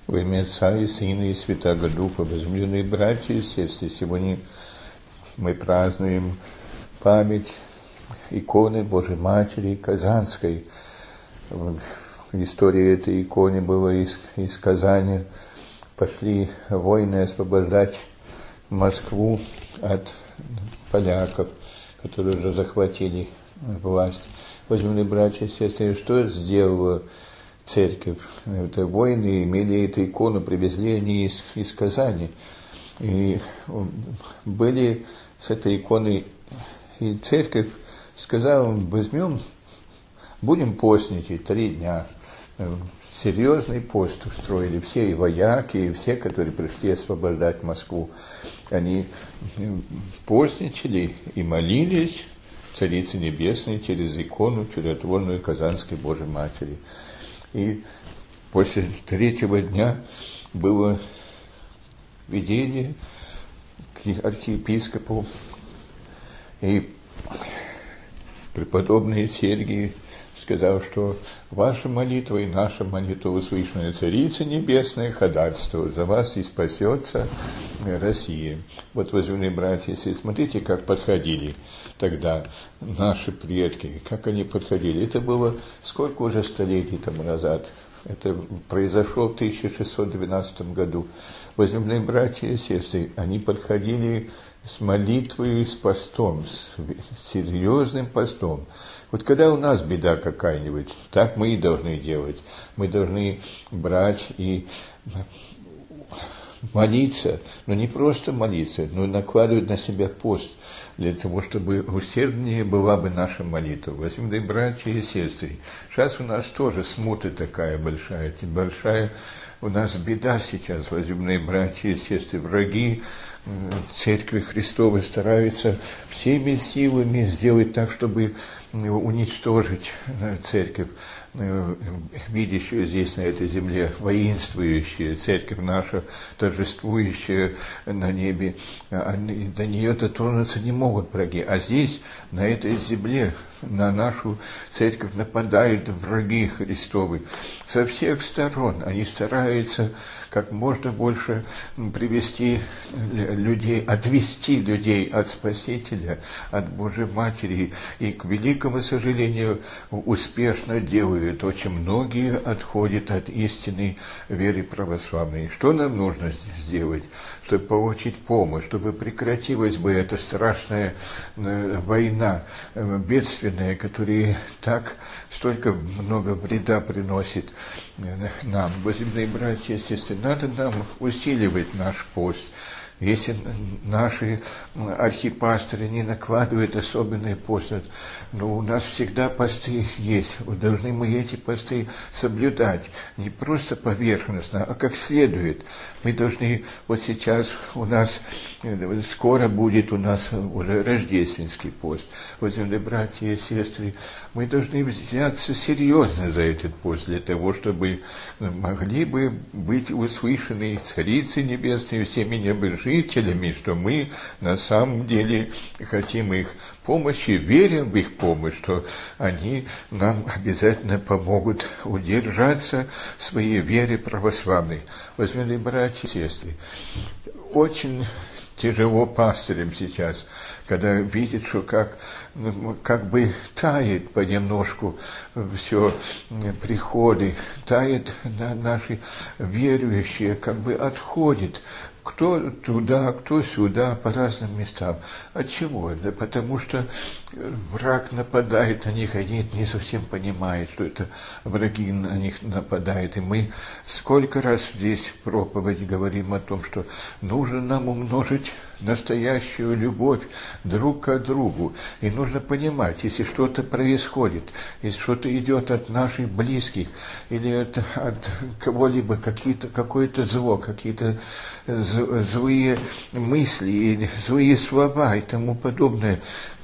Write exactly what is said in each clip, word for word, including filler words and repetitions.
Во имя Отца и Сына и Святаго Духа, возлюбленные братья и сестры, сегодня мы празднуем память иконы Божьей Матери Казанской. В истории этой иконы было из, из Казани. Пошли воины освобождать Москву от поляков, которые уже захватили власть. Возлюбленные братья и сестры, что сделала церковь? Это воины имели эту икону, привезли они из, из Казани. И были с этой иконой, и церковь сказала, возьмем, будем постнить три дня. Серьезный пост устроили все, и вояки, и все, которые пришли освобождать Москву. Они постничали и молились Царице Небесной через икону чудотворную Казанской Божьей Матери. И после третьего дня было видение к архиепископу, и преподобный Сергий сказал, что ваша молитва и наша молитва услышана. Царица Небесная ходатайствует за вас, и спасется Россия. Вот, возлюбленные братья и сестры, смотрите, как подходили тогда наши предки, как они подходили. Это было сколько уже столетий тому назад. Это произошло в тысяча шестьсот двенадцатом году. Возлюбленные братья и сестры, они подходили с молитвой, с постом, с серьезным постом. Вот когда у нас беда какая-нибудь, так мы и должны делать. Мы должны брать и молиться, но не просто молиться, но накладывать на себя пост, для того, чтобы усерднее была бы наша молитва. Возлюбленные братья и сестры, сейчас у нас тоже смута такая большая, большая у нас беда сейчас, возлюбленные братья и сестры, враги Церкви Христовой стараются всеми силами сделать так, чтобы уничтожить церковь, видящую здесь, на этой земле, воинствующая церковь наша, торжествующая на небе. Они, до нее дотронуться не могут враги. А здесь, на этой земле, на нашу церковь нападают враги Христовы. Со всех сторон они стараются как можно больше привести людей, отвести людей от Спасителя, от Божьей Матери. И, к великому сожалению, успешно делают. Очень многие отходят от истинной веры православной. Что нам нужно сделать, чтобы получить помощь, чтобы прекратилась бы эта страшная война, бедственная, которая так столько много вреда приносит нам? Возлюбленные братья и сестры, надо нам усиливать наш пост. Если наши архипасторы не накладывают особенный пост, но у нас всегда посты есть. Должны мы эти посты соблюдать. Не просто поверхностно, а как следует. Мы должны, вот сейчас у нас, скоро будет у нас уже рождественский пост. Возлюбленные братья и сестры, мы должны взяться серьезно за этот пост, для того, чтобы могли бы быть услышаны Царицы Небесной, всеми небожителями, что мы на самом деле хотим их помощи, верим в их помощь, что они нам обязательно помогут удержаться в своей вере православной. Возлюбленные братья и сестры, очень тяжело пастырям сейчас, когда видят, что как, как бы тает понемножку все приходы, тает на наши верующие, как бы отходит. Кто туда, кто сюда, по разным местам. От чего? Да потому что враг нападает на них, они не совсем понимают, что это враги на них нападают. И мы сколько раз здесь в проповеди говорим о том, что нужно нам умножить настоящую любовь друг к другу. И нужно понимать, если что-то происходит, если что-то идет от наших близких, или от, от кого-либо, какие-то, какое-то зло, какие-то злые мысли, или злые слова и тому подобное,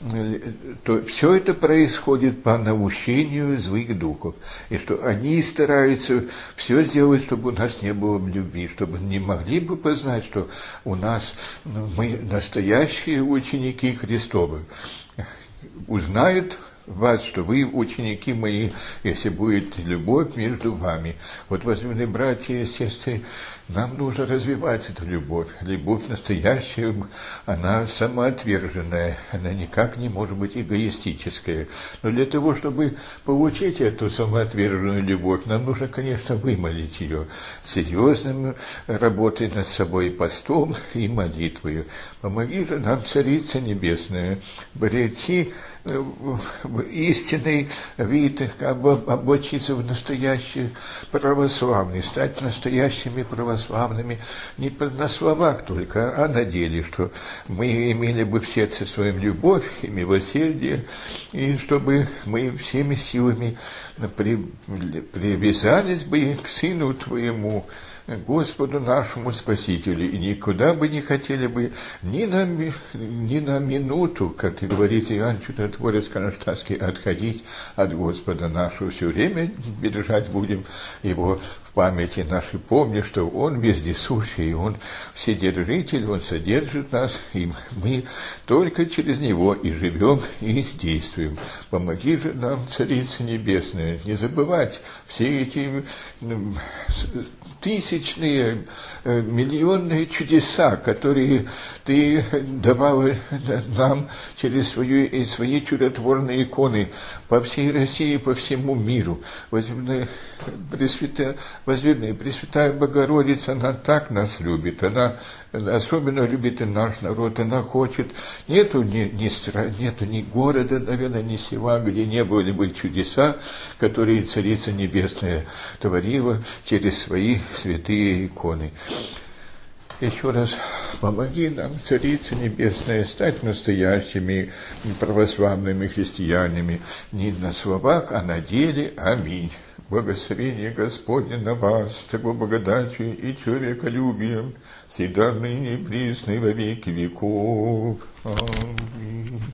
то все это происходит по наущению злых духов. И что они стараются все сделать, чтобы у нас не было любви, чтобы не могли бы познать, что у нас мы настоящие ученики Христовы. Узнают вас, что вы ученики мои, если будет любовь между вами. Вот, возможно, братья и сестры, нам нужно развивать эту любовь. Любовь настоящая, она самоотверженная, она никак не может быть эгоистическая. Но для того, чтобы получить эту самоотверженную любовь, нам нужно, конечно, вымолить ее серьезным работой над собой, постом и молитвой. Помоги же нам, Царица Небесная, прийти в истинный вид, облачиться в настоящий православный, стать настоящими православными не на словах только, а на деле, что мы имели бы в сердце своем любовь и милосердие, и чтобы мы всеми силами при, привязались бы к Сыну Твоему, Господу нашему Спасителю, и никуда бы не хотели бы ни на, ни на минуту, как и говорит Иоанн Чудотворец Кронштадтский, отходить от Господа нашего. Все время держать будем Его в памяти нашей, помня, что Он вездесущий, Он вседержитель, Он содержит нас, и мы только через Него и живем, и действуем. Помоги же нам, Царица Небесная, не забывать все эти тысячные, миллионные чудеса, которые Ты давала нам через свою, свои чудотворные иконы по всей России, по всему миру. Возможно, Пресвятая, возверная Пресвятая Богородица, она так нас любит, она особенно любит и наш народ, она хочет, нету ни, ни, нету ни города, наверное, ни села, где не были бы чудеса, которые Царица Небесная творила через свои святые иконы. Еще раз помоги нам, Царица Небесная, стать настоящими православными христианами не на словах, а на деле. Аминь. Благословение Господне на вас, Его благодатью и человеколюбием, всегда ныне и присно и во веки веков. Аминь.